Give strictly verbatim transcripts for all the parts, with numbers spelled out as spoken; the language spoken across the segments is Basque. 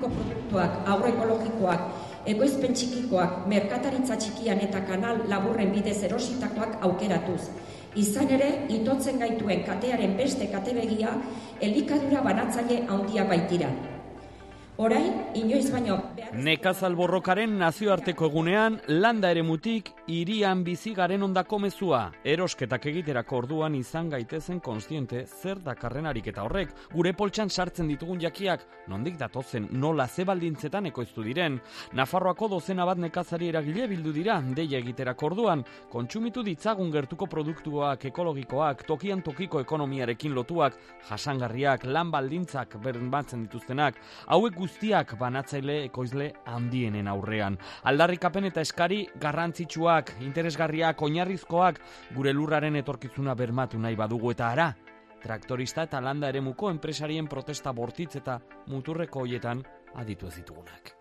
produktuak agroekologikoak, ekoizpen txikikoak, merkataritza txikian eta kanal laburren bidez erositakoak aukeratuz. Izan ere, itotzen gaituen katearen beste katebegia, elikadura banatzaile handia baitira. Orain, inoiz baino... Nekazal borrokaren nazioarteko egunean, landa eremutik hirian bizi garen ondako mezua. Erosketak egiterako orduan izan gaitezen kontziente zer dakarren ariketa horrek. Gure poltsan sartzen ditugun jakiak, nondik datozen, nola ze baldintzetan ekoiztu diren. Nafarroako dozena bat nekazari eragile bildu dira, deia egiterako orduan, kontsumitu ditzagun gertuko produktuak, ekologikoak, tokian tokiko ekonomiarekin lotuak, jasangarriak, lan baldintzak bermatzen dituztenak, hauek guztiak banatzaile ekoizle handienen aurrean. Aldarrikapen eta eskari garrantzitsuak, interesgarriak, oinarrizkoak, gure lurraren etorkizuna bermatu nahi badugu eta ara. Traktorista eta landa eremuko enpresarien protesta bortitz eta muturreko hoietan aditu ez ditugunak.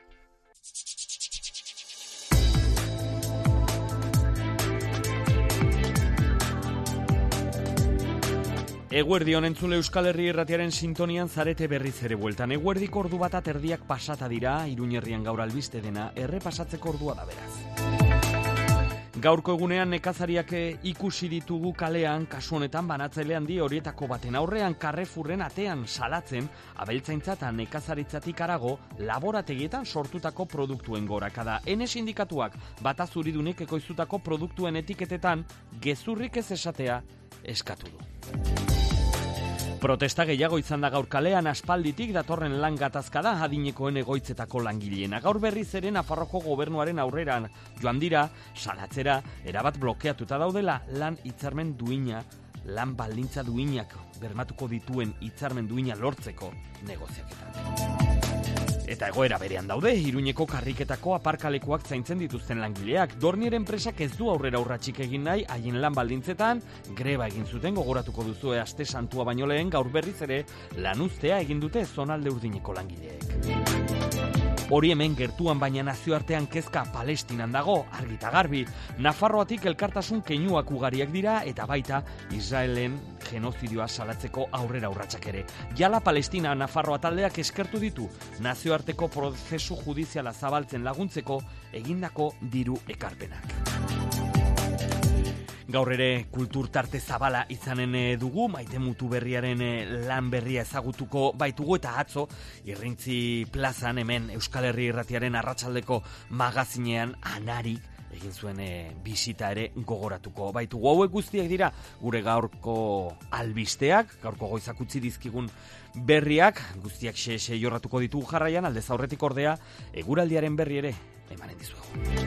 Eguerdi honentzule Euskal Herri Irratiaren sintonian zarete berriz ere bueltan. Eguerdiko ordu bat aterdiak pasata dira, Iruñerrian gaur albiste dena, errepasatzeko ordua da beraz. Gaurko egunean nekazariak ikusi ditugu kalean, kasu honetan banatzaile handi horietako baten aurrean Carrefourren atean salatzen, abeltzaintza eta nekazaritzatik harago laborategietan sortutako produktuen gorakada. Ene sindikatuak batazuridunek ekoiztutako produktuen etiketetan gezurrik ez esatea eskatu du. Protesta gehiago izan da gaur kalean, aspalditik datorren lan gatazka da adinekoen egoitzetako langileena. Gaur berriz ere Nafarroko gobernuaren aurreran joan dira, salatzera, erabat blokeatuta daudela lan hitzarmen duina, lan baldintza duinak bermatuko dituen hitzarmen duina lortzeko negoziaketan. Eta egoera berean daude, Iruñeko karriketako aparkalekuak zaintzen dituzten langileak. Dornier enpresak ez du aurrera urratsik egin nahi, haien lan baldintzetan, greba egin zuten gogoratuko duzue aste santua baino lehen, gaur berriz ere lanuztea egin dute zonalde urdineko langileek. Hori hemen gertuan baina nazioartean kezka Palestinan dago, argita garbi. Nafarroatik elkartasun keinuak ugariak dira eta baita Israelen genozidioa salatzeko aurrera urratsak ere. Jala Palestina Nafarroa taldeak eskertu ditu nazioarteko prozesu judiziala zabaltzen laguntzeko egindako diru ekarpenak. Gaur ere kultur tarte zabala izanen dugu, Maite Mutuberriaren lan berria ezagutuko baitugu eta atzo Irrintzi plazan hemen Euskal Herri Irratiaren arratsaldeko magazinean anarik egin zuen e, bisita ere gogoratuko baitugu. Hauek guztiak dira gure gaurko albisteak, gaurko goizak utzi dizkigun berriak, guztiak xe-xe jorratuko ditugu jarraian, aldez aurretik ordea, eguraldiaren berri ere emanen dizuegu.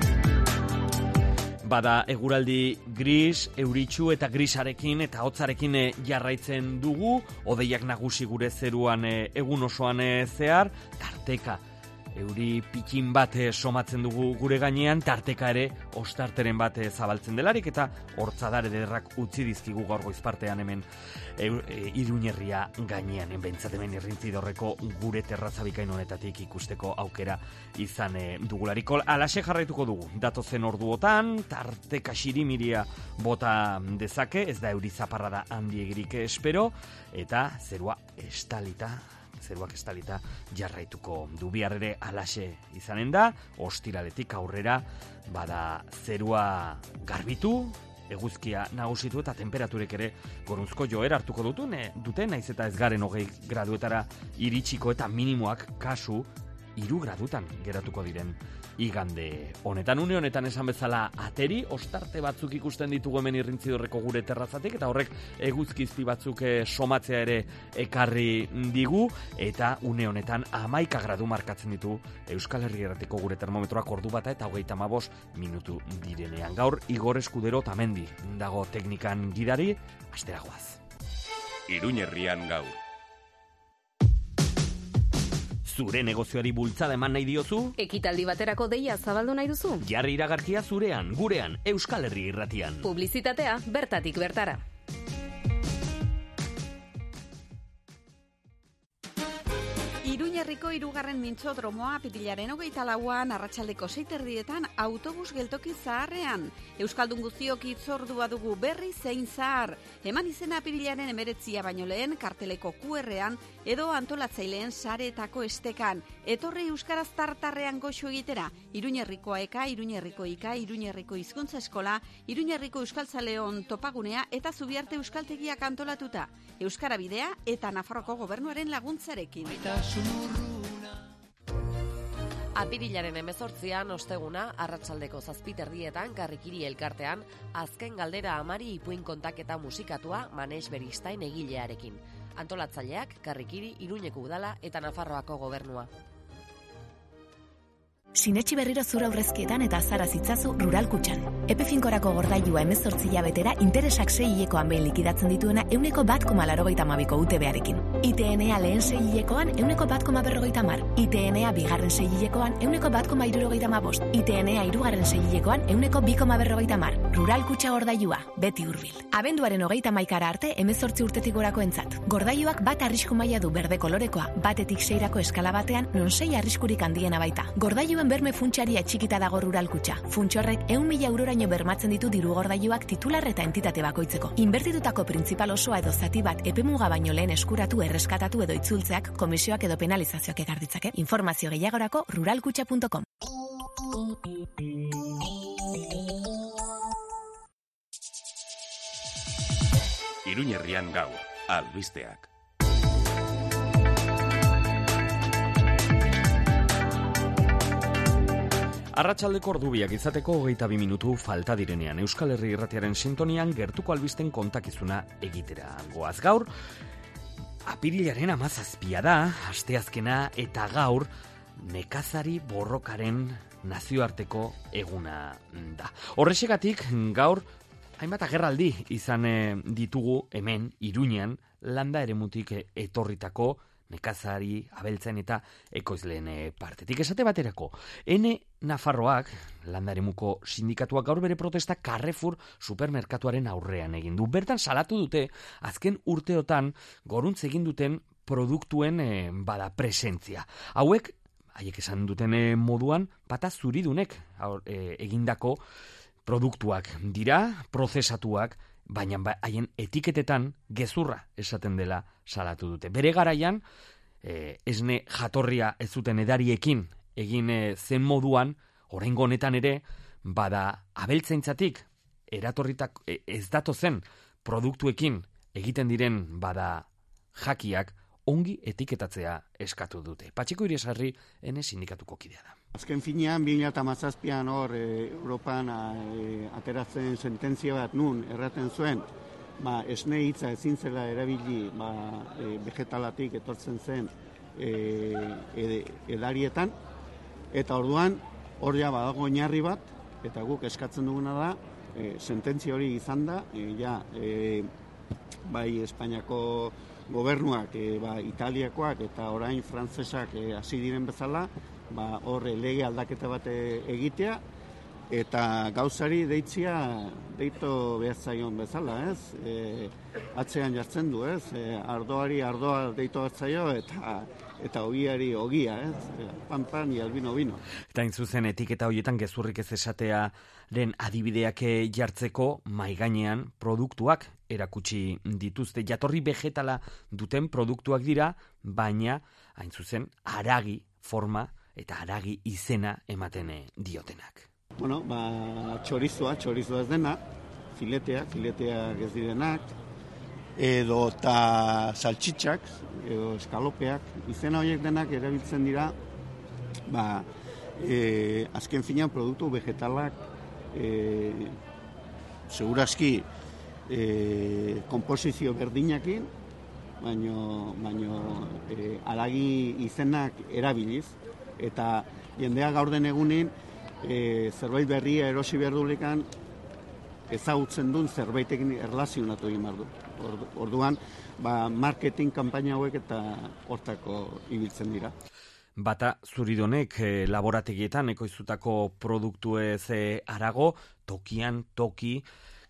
Bada eguraldi gris, euritsu eta grisarekin eta hotzarekin jarraitzen dugu, hodeiak nagusi gure zeruan egun osoan zehar, tarteka euri pikin bat somatzen dugu gure gainean, tarteka ere ostarteren bat zabaltzen delarik eta hortzadar ederrak utzi dizkigu gaur goizpartean hemen e, e, Iruñerria gainean, behintzat hemen Irrintzidorreko gure terraza bikain honetatik ikusteko aukera izan e, dugulariko. Alaxe jarraituko dugu, datozen orduotan, tarteka xirimiria bota dezake, ez da euri zaparrada handiegirik espero, eta zerua estalita, zeruak estalita jarraituko du. Bihar ere alaxe izanen da, ostiraletik aurrera bada zerua garbitu, eguzkia nagusitu eta temperaturek ere gorunzko joera hartuko dute, ne, dute naiz eta ez garen hogei graduetara iritsiko eta minimoak kasu hiru gradutan geratuko diren igande honetan. Une honetan esan bezala ateri, ostarte batzuk ikusten ditugu hemen Irrintzidorreko gure terrazatik eta horrek eguzkizpi batzuk somatzea ere ekarri digu eta une honetan hamaika gradu markatzen ditu Euskal Herri Irratiko gure termometroak ordu bata eta hogeita hamabost minutu direnean. Gaur Igor Eskudero Tamendi dago teknikan gidari, astera goaz. Iruñerrian gaur. Zure negozioari bultzada eman nahi diozu? Ekitaldi baterako deia zabaldu nahi duzu? Jarri iragarkia zurean, gurean, Euskal Herri Irratian. Publizitatea bertatik bertara. Iruñerrian Iruñerriko hirugarren mintzodromoa apirilaren hogeita lauan arratsaldeko sei erdietan autobus geltoki zaharrean. Euskaldun guztiok hitzordua dugu berri zein zahar. Eman izena apirilaren hemeretzia baino lehen karteleko Q R-an edo antolatzaileen sareetako estekan. Etorri euskaraz tartarrean goxo egitera. Iruñerriko eka, Iruñerriko ika, Iruñerriko hizkuntza eskola, Iruñerriko euskaltzaleon topagunea eta Zubiarte euskaltegiak antolatuta. Euskara bidea eta Nafarroko gobernuaren laguntzarekin. Apirilaren hemezortzian osteguna arratsaldeko zazpiterdietan Karrikiri elkartean azken galdera amari ipuin kontaketa musikatua Manex Beristain egilearekin. Antolatzaileak Karrikiri, Iruñeko udala eta Nafarroako gobernua. Sinetxi berriro zura aurrezkietan eta azara zitzazu Rural Kutxan. Epe finkorako gordailua hemezortzi hilabetera interesak sei hilekoan behin likidatzen dituena euneko bat koma laurogeita hamabiko U T B-arekin. I T N-a lehen sei hilekoan euneko bat koma berrogeita hamar. I T N-a bigarren sei hilekoan euneko bat koma hirurogeita hamabost. I T N-a hirugarren sei hilekoan euneko bi koma berrogeita hamar. Rural Kutxa gordailua, beti hurbil. Abenduaren hogeita hamaikara arte hemezortzi urtetik gorako entzat. Gordailuak bat arrisku maila du berde kolorekoa, batetik seirako eskala batean non sei arriskurik handiena baita. Gordailu berme funtsaria txikita dago Rural Kutxa. Funtsorrek ehun mila euroraino bermatzen ditu diru gordailuak titular eta entitate bakoitzeko. Inbertitutako printzipal osoa edo zati bat epemuga baino lehen eskuratu, erreskatatu edo itzultzeak komisioak edo penalizazioak ekar ditzake. Informazio gehiagorako ruralkutxa punto com. Iruñerrian gaur, albisteak. Arratsaldeko ordubiak izateko hogeita bi minutu falta direnean Euskal Herri Irratiaren sintonian gertuko albisten kontakizuna egitera goaz. Gaur, apirilaren hamazazpia da, asteazkena eta gaur nekazari borrokaren nazioarteko eguna da. Horrexegatik gaur hainbat agerraldi izan ditugu hemen Iruñean landa eremutik etorritako nekazari, abeltzen eta ekoizleen partetik. Esate baterako, Ene Nafarroak, landaremuko sindikatuak gaur bere protesta Carrefour supermerkatuaren aurrean egin du. Bertan salatu dute, azken urteotan goruntz egin duten produktuen e, bada presentzia. Hauek, haiek esan duten e, moduan, bata zuridunek e, egindako produktuak dira, prozesatuak, baina haien etiketetan gezurra esaten dela salatu dute. Bere garaian, e, esne jatorria ez zuten edariekin egin e, zen moduan, oraingo honetan ere, bada abeltzaintzatik eratorritak e, ez datozen produktuekin egiten diren bada jakiak ongi etiketatzea eskatu dute. Patxiko Irisarri ene sindikatuko kidea da. Azken finean, bi mila hamazazpian hor, e, Europan e, ateratzen sententzia bat nun erraten zuen, ba, esne hitza ezin zela erabili ba, e, vegetalatik etortzen zen e, ed, edarietan, eta orduan hor ja badago oinarri bat, eta guk eskatzen duguna da, e, sententzia hori izan da, e, ja, e, bai Espainiako gobernuak, e, ba, Italiakoak eta orain frantsesak e, hasi diren bezala, ba, horre lege aldaketa bat egitea, eta gauzari deitzia deito behar zaion bezala, ez? E, atzean jartzen du, ez? E, ardoari ardoa deito behar zaio, eta, eta ogiari ogia, ez? E, pan pan, i albino bino. Eta intzuzen etiketa horietan gezurrik ez esatearen adibideak jartzeko maigainean produktuak erakutsi dituzte. Jatorri vegetala duten produktuak dira, baina hain zuzen haragi forma eta haragi izena ematen diotenak. Bueno, ba, txorizoa, txorizoa ez dena, filetea, fileteak ez direnak, edo eta saltxitxak, edo eskalopeak, izena horiek denak erabiltzen dira, ba, e, azken finean produktu vegetalak, e, seguraski, e, komposizio berdinakin, baino, baino e, haragi izenak erabiliz, eta jendea gaur den egunin e, zerbait berria erosi behar dulekan ezagutzen duen zerbaitekin erlazionatu egin behar du. Orduan, ba, marketing kanpaina hauek eta hortako ibiltzen dira. Bata zuridonek e, laborategietan ekoiztutako produktuez e, arago, tokian toki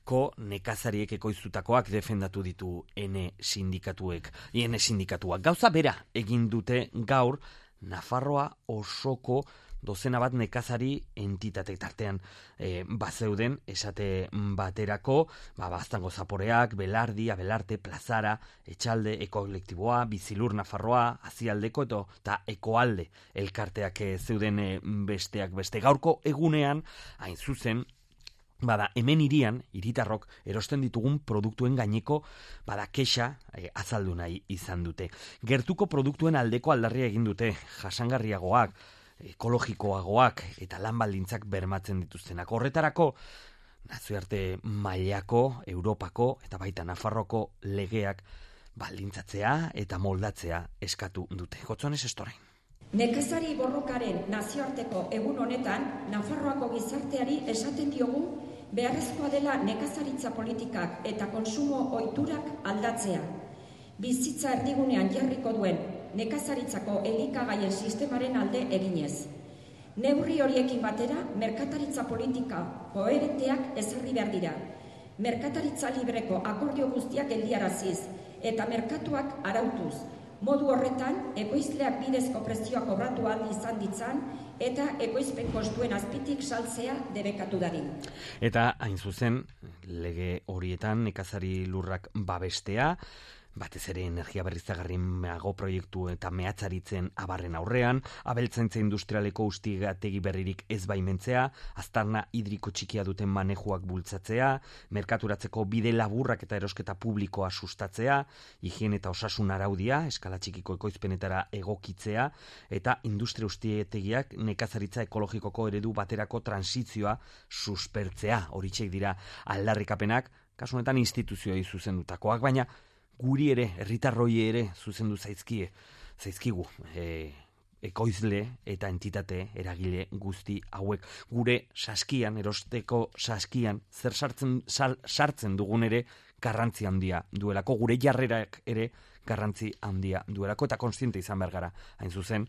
ko nekazariek ekoiztutakoak defendatu ditu ene sindikatuek, ene sindikatuak. Gauza bera egin dute gaur Nafarroa osoko dozena bat nekazari entitate tartean e, bazeuden esate baterako, ba, Baztango Zaporeak, Belardi, Abelarte, Plazara, Etxalde, Ekolektiboa, Bizilur Nafarroa, Azialdeko eta Ekoalde elkarteak e, zeuden e, besteak beste. Gaurko egunean, hain zuzen, bada, hemen irian, hiritarrok erosten ditugun produktuen gaineko bada kexa e, azaldu nahi izan dute. Gertuko produktuen aldeko aldarria egin dute, jasangarriagoak, ekologikoagoak eta lan baldintzak bermatzen dituztenak. Horretarako, nazioarte mailako, Europako eta baita Nafarroko legeak baldintzatzea eta moldatzea eskatu dute. Gotzones Estorain. Nekazari borrokaren nazioarteko egun honetan, Nafarroako gizarteari esaten diogu beharrezkoa dela nekazaritza politikak eta konsumo ohiturak aldatzea. Bizitza erdigunean jarriko duen nekazaritzako elikagaien sistemaren alde eginez. Neurri horiekin batera, merkataritza politika koherenteak ezarri behar dira. Merkataritza libreko akordio guztiak geldiaraziz eta merkatuak arautuz. Modu horretan, ekoizleak bidezko prezioak kobratu ahal izan ditzan eta ekoizpen kostuen azpitik saltzea debekatu dadin. Eta hain zuzen, lege horietan nekazari lurrak babestea, batez ere energia berriztagarriago proiektu eta mehatzaritzen abarren aurrean, abeltzaintza industrialeko ustigategi berririk ez baimentzea, aztarna hidriko txikia duten manejuak bultzatzea, merkaturatzeko bide laburrak eta erosketa publikoa sustatzea, higiene eta osasun araudia, eskala txikiko ekoizpenetara egokitzea, eta industria ustietegiak nekazaritza ekologikoko eredu baterako transizioa suspertzea. Horitxek dira aldarrikapenak, kasu honetan instituzioei zuzendutakoak, baina guri ere, herritarroi ere zuzendu zaizkie, zaizkigu, e, ekoizle eta entitate eragile guzti hauek. Gure saskian, erosteko saskian, zer sartzen, sal, sartzen dugun ere garrantzi handia duelako, gure jarrerak ere garrantzi handia duelako, eta kontziente izan behar gara. Hain zuzen,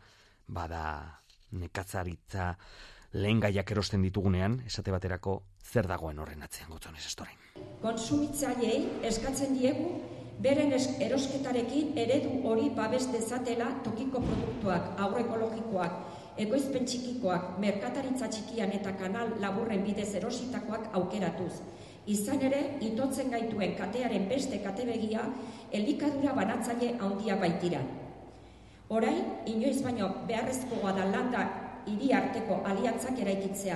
bada nekazaritza lehen gaiak erosten ditugunean, esate baterako zer dagoen horren atzean, Gotzonez Estorain. Kontsumitzaileei eskatzen diegu beren erosketarekin eredu hori babes dezatela tokiko produktuak, agroekologikoak, ekoizpen txikikoak, merkataritza txikian eta kanal laburren bidez erositakoak aukeratuz. Izan ere, itotzen gaituen katearen beste katebegia elikadura banatzaile handia baitira. Orain, inoiz baino beharrezkoa da landa hiri arteko aliantzak eraikitzea.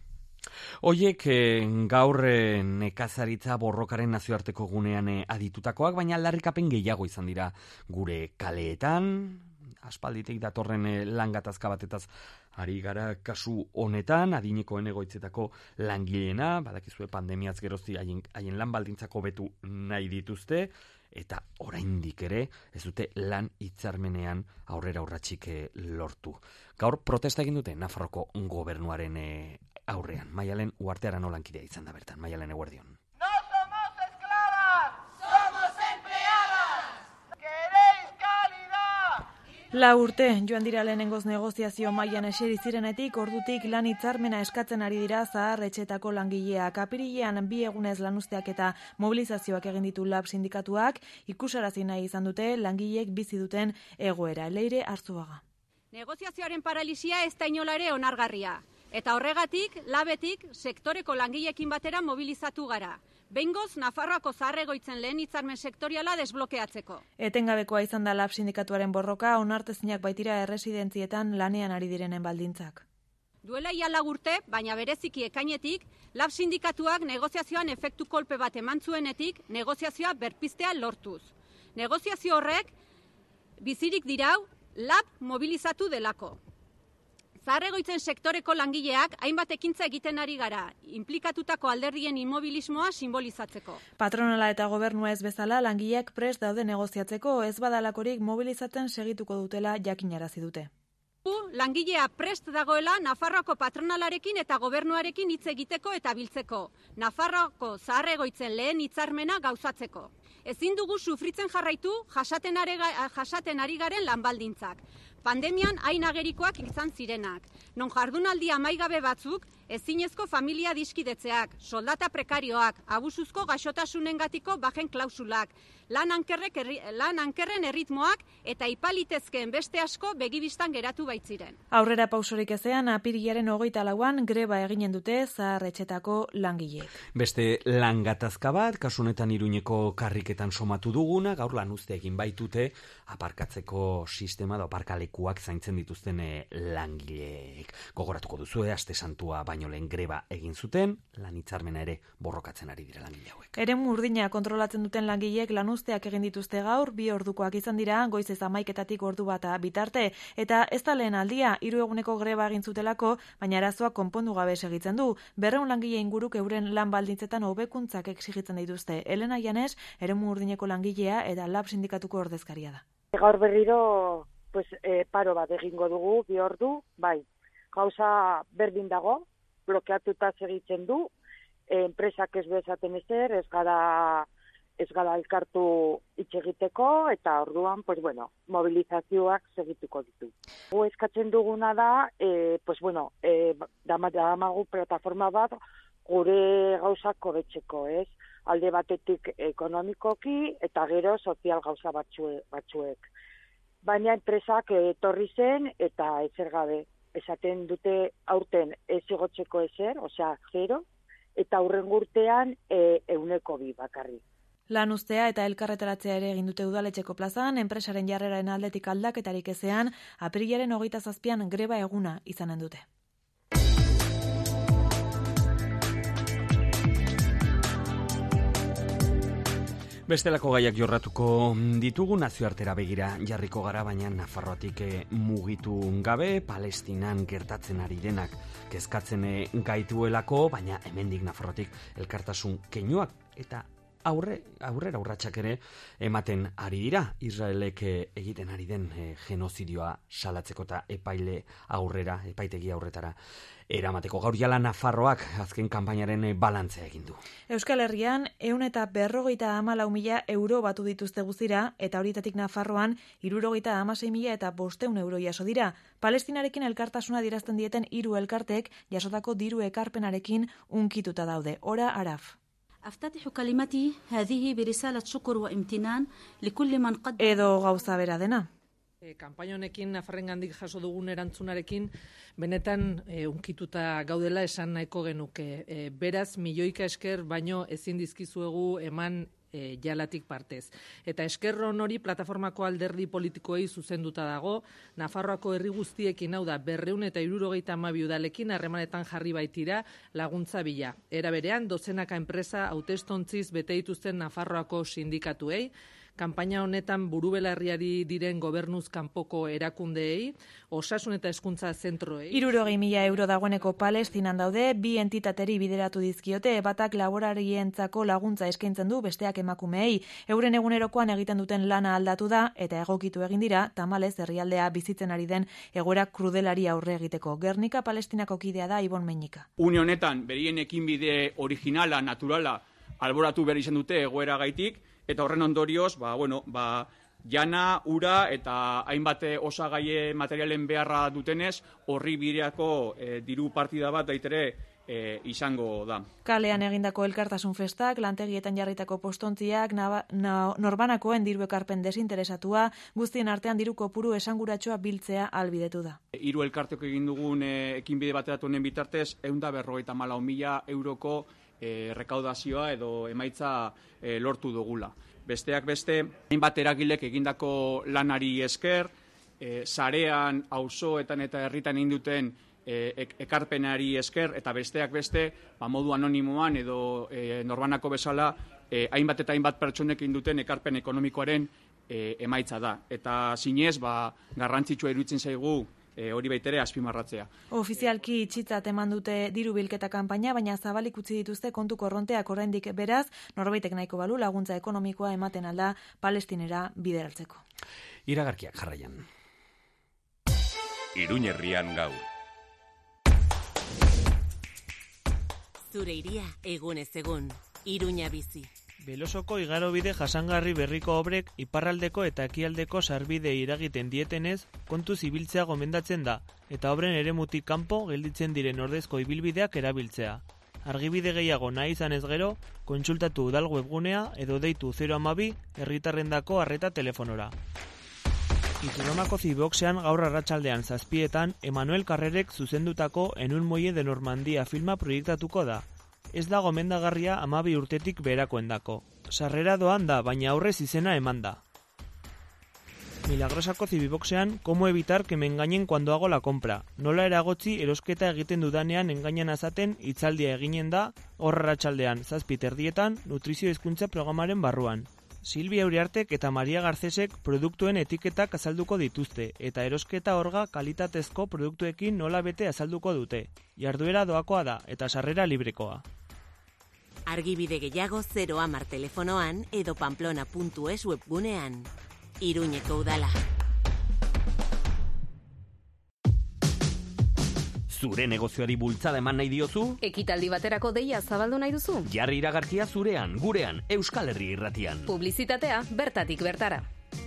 Oiek eh, gaur eh, nekazaritza borrokaren nazioarteko gunean eh, aditutakoak, baina aldarrikapen gehiago izan dira gure kaleetan, aspalditik datorren eh, langatazka batetaz ari gara kasu honetan, adinekoen egoitzetako langileena, badakizue pandemiaz gerozti haien, haien lan baldintzako betu nahi dituzte, eta oraindik ere ez dute lan hitzarmenean aurrera urratsik eh, lortu. Gaur protesta egin dute Nafarroko gobernuaren eh, aurrean. Maialen Uartearan olankidea izan da bertan. Maialen, eguerdion. No somos esclavas, somos empleadas. ¿Queréis calidad? La urte joan dira lehenengoz negoziazio mailan eseri zirenetik, ordutik lan hitzarmena eskatzen ari dira zahar etxetako langileak. Apirilean bi egunez lanuzteak eta mobilizazioak egin ditu lab sindikatuak, ikusarazi nahi izan dute langileek bizi duten egoera. Leire Arzuaga. Negoziazioaren paralisia ez da inolare onargarria. Eta horregatik, labetik, sektoreko langileekin batera mobilizatu gara. Behingoz, Nafarroako zaharregoitzen lehen hitzarmen sektoriala desblokeatzeko. Etengabekoa izan da lab sindikatuaren borroka, onartezinak baitira erresidentzietan lanean ari direnen baldintzak. Duela ia lau urte, baina bereziki ekainetik, lab sindikatuak negoziazioan efektu kolpe bat eman zuenetik, negoziazioa berpiztea lortuz. Negoziazio horrek, bizirik dirau, lab mobilizatu delako. Zaharregoitzen sektoreko langileak hainbat ekintza egiten ari gara, inplikatutako alderdien inmobilismoa simbolizatzeko. Patronala eta gobernua ez bezala langileak prest daude negoziatzeko, ez badalakorik mobilizatzen segituko dutela jakinarazi dute. Langilea prest dagoela Nafarroako patronalarekin eta gobernuarekin hitz egiteko eta biltzeko. Nafarroako zaharregoitzen lehen hitzarmena gauzatzeko. Ezin dugu sufritzen jarraitu jasaten ari, jasaten ari garen lanbaldintzak. pandemian hain agerikoak izan zirenak, non jardunaldi amaigabe batzuk ezinezko familia diskidetzeak, soldata prekarioak, abusuzko gaixotasunengatiko bajen klausulak, lan ankerrek lan ankerren erritmoak eta ipalitezkeen beste asko begibistan geratu baitziren. Aurrera pausorik ezean, apirilaren hogeita lauan greba eginen dute zahar-etxetako langileek. Beste lan gatazka bat, kasu honetan Iruñeko karriketan somatu duguna, gaur lan uzte egin baitute aparkatzeko sistema da aparkalekuak zaintzen dituzten langileek. Gogoratuko duzu, aste santua baino lehen greba egin zuten, lan hitzarmena ere borrokatzen ari dira langile hauek. Eremu urdina kontrolatzen duten langileek lanuzteak egin dituzte gaur, bi ordukoak izan dira, goizez hamaiketatik ordu bata bitarte, eta ez da lehen aldia, hiru eguneko greba egin zutelako, baina arazoak konpondu gabe segitzen du. Berrehun langile inguruk euren lan baldintzetan hobekuntzak exigitzen dituzte. Elena Janes, Eremu urdineko langilea eta Lab sindikatuko ordezkaria da. Gaur berriro pues, eh, paro bat egingo dugu, bi ordu, bai, gauza berdin dago, blokeatuta segitzen du, eh, enpresak ez bezaten ezer, ez gara, ez gara elkartu hitz egiteko, eta orduan, pues bueno, mobilizazioak segituko ditu. Gu eskatzen duguna da, eh, pues bueno, eh, damagu plataforma bat, gure gauzak hobetzeko, ez? Alde batetik ekonomikoki eta gero sozial gauza batzue, batzuek. Baina enpresak etorri zen eta ezer gabe. Esaten dute aurten ez igotzeko ezer, osea, zero, eta hurrengo urtean e, euneko bi bakarri. Lan uztea eta elkarretaratzea ere egin dute udaletxeko plazan, enpresaren jarreraren aldetik aldaketarik ezean, apirilaren hogeita zazpian greba eguna izanen dute. Bestelako gaiak jorratuko ditugu, nazioartera begira jarriko gara, baina Nafarroatik mugitu gabe, Palestinan gertatzen ari denak kezkatzen gaituelako, baina hemendik Nafarroatik elkartasun keinuak eta aurre, aurrera urratsak ere ematen ari dira. Israelek egiten ari den genozidioa salatzeko eta epaile aurrera, epaitegi aurretara eramateko. Gaur jala Nafarroak azken kanpainaren balantzea egin du. Euskal Herrian ehun eta berrogeita hamalau mila euro batu dituzte guztira, eta horietatik Nafarroan hirurogeita hamasei mila eta bostehun euro jaso dira. Palestinarekin elkartasuna dirazten dieten hiru elkartek jasotako diru ekarpenarekin unkituta daude. Ora Araf. أفتتح كلمتي هذه برسالة شكر وامتنان لكل من قدم. Edo gauza bera dena. E, kanpaina honekin Nafarrengandik jaso dugun erantzunarekin benetan e, unkituta gaudela esan nahiko genuke. E, beraz, milioika esker baino ezin dizkizuegu eman e, jalatik partez. Eta eskerron hori plataformako alderdi politikoei zuzenduta dago, Nafarroako herri guztiekin, hau da, berreun eta hirurogeita hamabi udalekin harremanetan jarri baitira laguntza bila. Era berean, dozenaka enpresa hautestontziz bete dituzten Nafarroako sindikatuei, kanpaina honetan burubelarriari diren gobernuz kanpoko erakundeei, osasun eta hezkuntza zentroei. Hirurogei mila euro dagoeneko Palestinan daude, bi entitateri bideratu dizkiote, batak laborarientzako laguntza eskaintzen du, besteak emakumeei. Euren egunerokoan egiten duten lana aldatu da, eta egokitu egin dira, tamalez herrialdea bizitzen ari den egoera krudelari aurre egiteko. Gernika Palestinako kidea da Ibon Meinika. Une honetan, berien ekinbide originala, naturala, alboratu behar izan dute egoera gaitik, eta horren ondorioz, ba, bueno, ba, jana, ura eta hainbat osagaie materialen beharra dutenez, horri bideako e, diru partida bat daitere e, izango da. Kalean egindako elkartasun festak, lantegietan jarritako postontziak, naba, na, norbanakoen diru ekarpen desinteresatua, guztien artean diru kopuru esanguratsua biltzea albidetu da. Hiru elkarteko egin dugun e, ekinbide bateratu honen bitartez, ehun eta berrogeita hamalau mila euroko E, rekaudazioa edo emaitza e, lortu dugula. Besteak beste, hainbat eragilek egindako lanari esker, e, sarean, auzoetan eta herritan induten e, ekarpenari esker, eta besteak beste, ba, modu anonimoan edo e, norbanako bezala, e, hainbat eta hainbat pertsonek induten ekarpen ekonomikoaren e, emaitza da. Eta zinez, ba, garrantzitsua iruditzen zaigu, E, hori baitere azpimarratzea. Ofizialki itxitzat eman dute diru bilketa kanpaina, baina zabalik utzi dituzte kontu korronteak oraindik beraz, norbaitek nahiko balu laguntza ekonomikoa ematen alda Palestinera bideraltzeko. Iragarkiak jarraian. Iruñerrian gaur. Zure iria egunez egun, Iruña bizi. Belosoko igarobide jasangarri berriko obrek iparraldeko eta ekialdeko sarbide iragiten dietenez kontuz ibiltzea gomendatzen da, eta obren eremutik kanpo gelditzen diren ordezko ibilbideak erabiltzea. Argibide gehiago nahi izanez gero, kontsultatu udal webgunea edo deitu zero hamabi herritarrendako arreta telefonora. Iturramako Ziboxean gaur arratsaldean zazpietan Emanuel Carrerek zuzendutako En un muelle de Normandia filma proiektatuko da. Ez da gomendagarria hamabi urtetik beherakoendako. Sarrera doan da, baina aurrez izena eman da. Milagrosako Zibiboxean, Cómo evitar que me engañen cuando hago la compra. Nola eragotzi erosketa egiten dudanean engainan azaten hitzaldia eginen da, hor arratsaldean zazpi terdietan, nutrizio hezkuntza programaren barruan. Silvia Uriartek eta Maria Garcesek produktuen etiketak azalduko dituzte, eta erosketa orga kalitatezko produktuekin nola bete azalduko dute. Jarduera doakoa da, eta sarrera librekoa. Argibide gehiago zero hamar telefonoan edo pamplona puntu es webgunean. Iruñeko udala. Zure negozioari bultzada eman nahi diozu? Ekitaldi baterako deia zabaldu nahi duzu? Jarri iragarkia zurean, gurean, Euskal Herri irratian. Publizitatea bertatik bertara.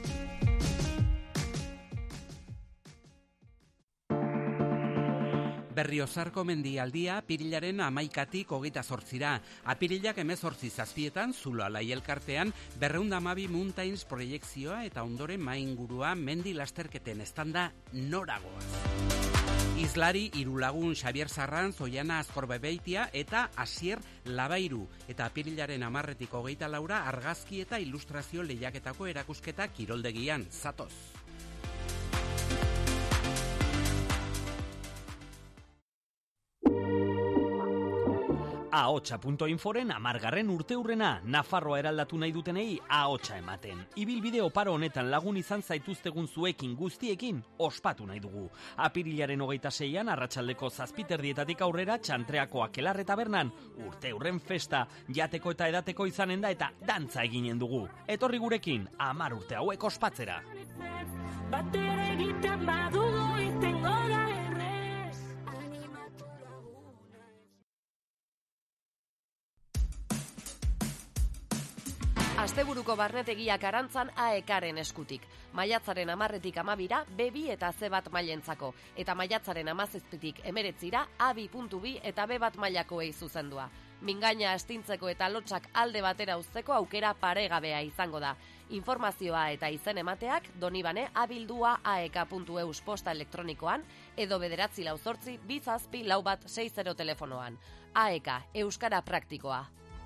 Berriozarko mendialdia apirilaren hamaikatik hogeita zortzira. Apirilak hemezortzi zazpietan, Zulo Alai elkartean, berrehun eta hamabi Mountains proiekzioa eta ondoren maingurua mendi lasterketen estanda noragoaz. Islari Irulagun Xabier Sarran, Zoiana Azkorbebeitia eta Asier Labairu. Eta apirilaren hamarretik hogeita laura argazki eta ilustrazio lehiaketako erakusketa kiroldegian. Zatoz! ahotsa punto inforen amargarren urteurrena, Nafarroa eraldatu nahi dutenei ahotsa ematen. Ibilbide oparo honetan lagun izan zaituztegun zuekin guztiekin ospatu nahi dugu. Apirilaren hogeita seian, arratsaldeko zazpiterdietatik aurrera, Txantreako Akelarre Tabernan, urteurren festa, jateko eta edateko izanen da eta dantza eginen dugu. Etorri gurekin, amar urte hauek ospatzera. Batera egiten badugu itengo da. Asteburuko barnetegiak arantzan aekaren eskutik. Maiatzaren amarretik amabira, be bi eta ze bat mailentzako. Eta maiatzaren amazazpitik emeretzira, a bi puntu bi eta be bat mailakoei zuzendua. Mingaina astintzeko eta lotsak alde batera uzteko aukera paregabea izango da. Informazioa eta izen emateak Donibane abildua aeka puntu eus posta elektronikoan edo bederatzi lau zortzi bizazpi lau bat sei zero telefonoan. Aeka, Euskara praktikoa.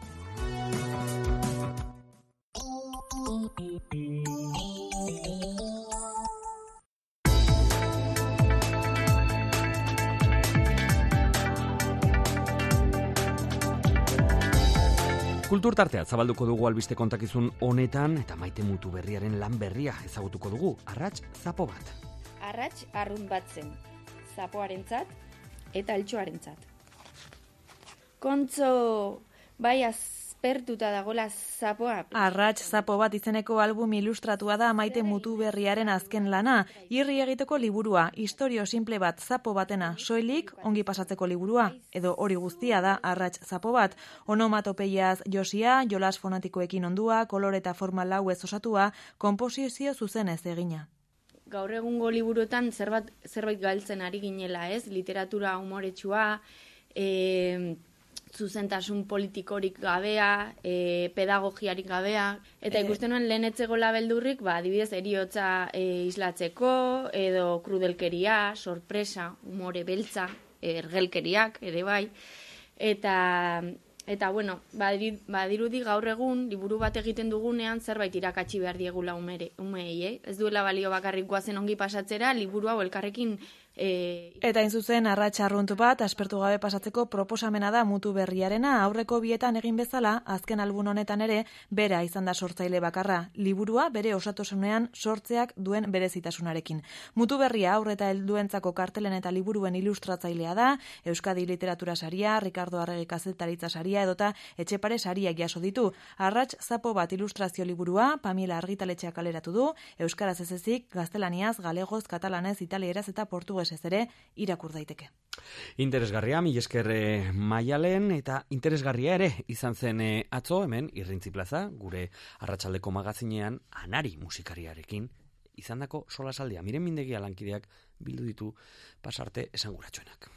Kulturtartea zabalduko dugu albiste kontakizun honetan eta Maite Mutu Berriaren lan berria ezagutuko dugu. Arrats zapo bat. Arrats arrunt bat zen, zapoarentzat eta altxoarentzat. Kontzo bai azpertuta dagola zapoa. Arrats zapo bat izeneko album ilustratua da Maite Mutu Berriaren azken lana, irri egiteko liburua, historio simple bat zapo batena, soilik ongi pasatzeko liburua, edo hori guztia da Arrats zapo bat, onomatopeiaz josia, jolas fonatikoekin ondua, kolore eta forma lauez osatua, konposizio zuzenez egina. Gaur egungo liburuetan zerbait, zerbait galtzen ari ginela, ez? Literatura humoretsua, e, zuzentasun politikorik gabea, e, pedagogiarik gabea, eta ikusten nuen lehen etzegoela beldurrik, ba, adibidez, eriotza e, islatzeko, edo krudelkeria, sorpresa, humore beltza, ergelkeriak, ere bai, eta... Eta, bueno, badirudi gaur egun, liburu bat egiten dugunean, zerbait irakatsi behar diegula umere, umeei, eh? Ez duela balio bakarrik guazen ongi pasatzera, liburu hau elkarrekin... E... Eta hain zuzen, arrats arrunt bat, aspertu gabe pasatzeko proposamena da Mutu Berriarena, aurreko bietan egin bezala, azken album honetan ere, bera izan da sortzaile bakarra. Liburua bere osatasunean sortzeak duen berezitasunarekin. Mutu Berria aurre eta helduentzako kartelen eta liburuen ilustratzailea da, Euskadi Literatura Saria, Ricardo Arregi Kazetaritza Saria edota Etxepare Sariak jaso ditu. Arrats zapo bat ilustrazio liburua, Pamiela argitaletxeak kaleratu du, euskaraz ez ezik, gaztelaniaz, galegoz, katalanez, italieraz eta portugesez ingelesez ere irakur daiteke. Interesgarria, mil esker Maialen, eta interesgarria ere izan zen atzo hemen Irrintzi Plaza, gure arratsaldeko magazinean Anari musikariarekin izandako solasaldia. Miren Mindegia lankideak bildu ditu pasarte esanguratsuenak.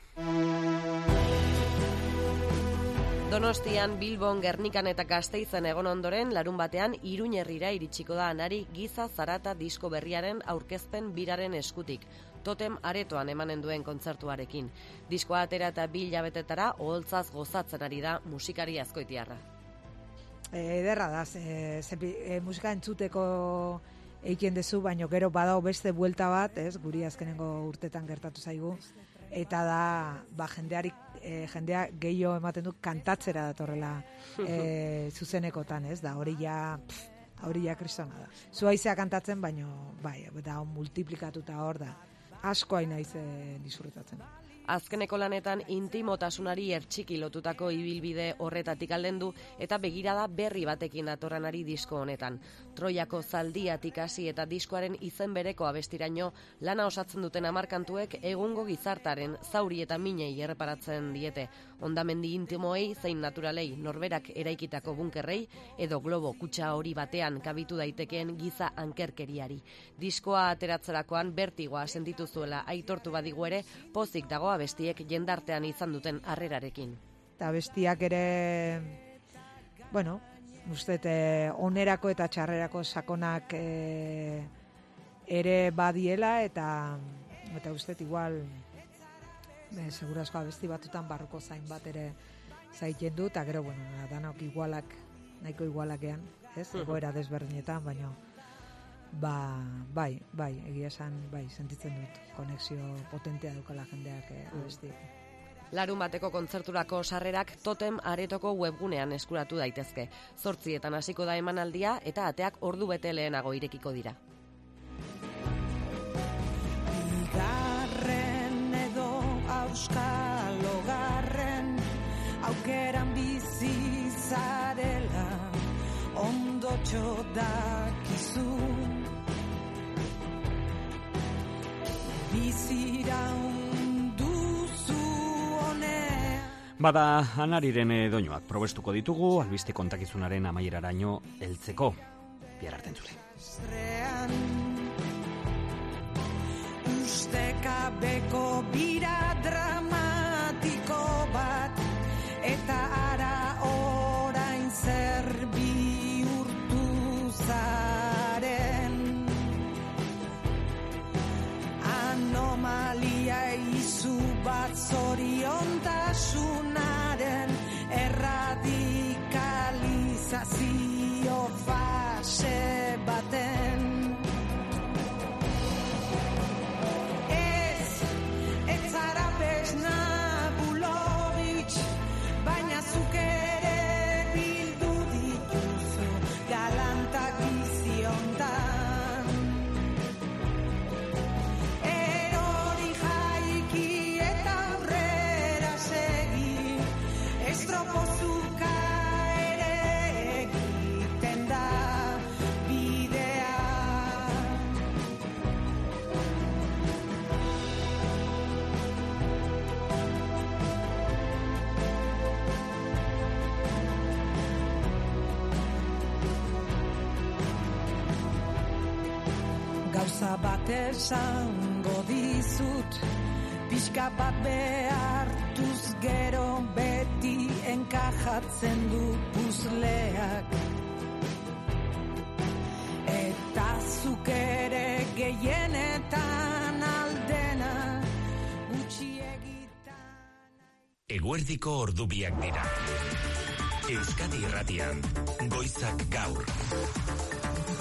Donostian, Bilbon, Gernikan eta Gasteizen egon ondoren, larun batean Iruñerrira iritsiko da Anari Giza Zarata disko berriaren aurkezpen biraren eskutik. Totem aretoan emanen duen kontzertuarekin. Diskoa atera eta bi hilabetetara oholtzaz gozatzen ari da musikari azkoitiarra. Ederra da, e, e, musika entzuteko eikien dezu, baino gero badao beste buelta bat, ez, guri azkenengo urtetan gertatu zaigu, eta da, ba, jendeari, e, jendea gehiago ematen du kantatzera datorrela e, zuzenekotan, ez, da, hori ja, pff, hori ja kristona da. Zuaizea kantatzen, baino, bai, da, multiplikatuta hor da, asko hain naiz e, disfrutatzen. Azkeneko lanetan intimotasunari ertxiki lotutako ibilbide horretatik aldendu eta begirada berri batekin datorrenari disko honetan. Troiako zaldiatik hasi eta diskoaren izen bereko abestiraino lana osatzen duten hamarkantuek egungo gizartaren zauri eta minei erreparatzen diete. Hondamendi intimoei zein naturalei norberak eraikitako bunkerrei edo globo kutxa hori batean kabitu daitekeen giza ankerkeriari. Diskoa ateratzerakoan bertigoa sentitu zuela aitortu badigu ere pozik dago abestiek jendartean izan duten harrerarekin. Eta abestiak ere, bueno, uste onerako eta txarrerako sakonak e, ere badiela eta eta uste igual e, segurazko abesti batutan barroko zain bat ere zaiten du, eta gero, bueno, danok igualak, nahiko igualakean, ez? Egoera desberdinetan, baina Ba, bai, bai, egia esan, bai, sentitzen dut konexio potentea dukala jendeak eh, abesti. Larun bateko kontzerturako sarrerak Totem aretoko webgunean eskuratu daitezke. Zortzietan hasiko da emanaldia eta ateak ordu bete lehenago irekiko dira. Bigarren edo auskal hogarren aukeran bizi zarela ondotxo dakizu. Bada Anariren doinuak probestuko ditugu, albiste kontakizunaren amaieraraino heltzeko. Bihar arte entzule. Ustekabeko bira dramatiko bat, eta ara orain zer bihurtu zaren. Anomalia izu bat zoriontasunaren erradikalizazio fase baten. Ez, ez zara pesna bulovitx, baina zuk ere bildu dituzu galantak biziontan. Estropozuka ere egiten da bidea. Gauza bat esango dizut, pixka bat behartuz gero beti enkajatzen du puzleak. Eta zuk ere gehienetan aldena gutxiegitan. Eguerdiko ordubiak dira. Euskadi Irratian, Goizak Gaur.